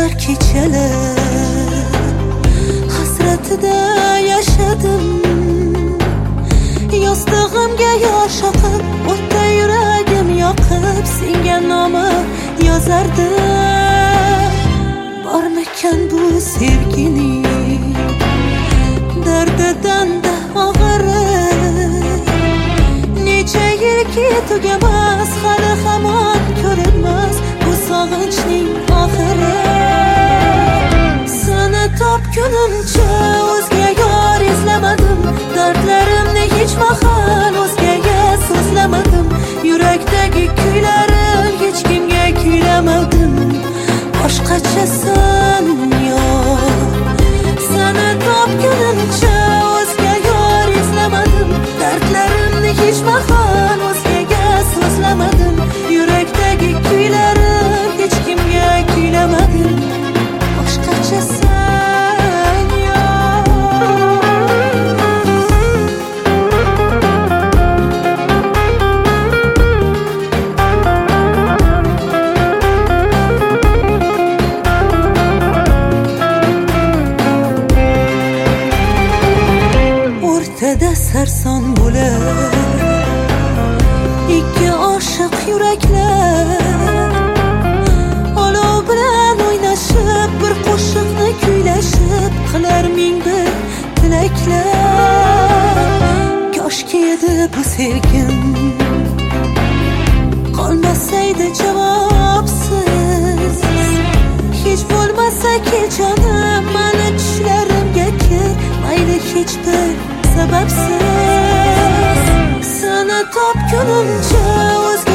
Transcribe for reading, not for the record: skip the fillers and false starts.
Günler kechalar hasratida yashadim. Yostig'imga yosh oqib, o'tda yuragim yoqib, senga nomi yozardim. Bormikan bu sevgining dardidan-da og'iri? Necha yilki tugamas, hali hamon ko'rinmas bu sog'inchning oxiri. Seni topgunimcha o'zga yor izlamadim, dardlarimni hech mahal o'zgaga so'zlamadim. Yurakdagi kuylarim hech kimga kuylamadim. Boshqachasan yo'q. Seni topgunimcha o'zga yor izlamadim, dardlarimni hech mahal o'zgaga so'zlamadim. Yurakdagi kuylarim hech kimga kuylamadim. Boshqachasan yo'q. O'rtada sarson bo'lar ikki oshiq yuraklar, olov bilan o'ynashib, bir qo'shiqni kuylashib, qilar ming bir tilaklar. Koshki edi bu sevgim qolmasaydi javobsiz. Hech bo'lmasa ki jonim, mani tushlarimga kir, mayli hech bir sababsiz. Seni topgunimcha o'zga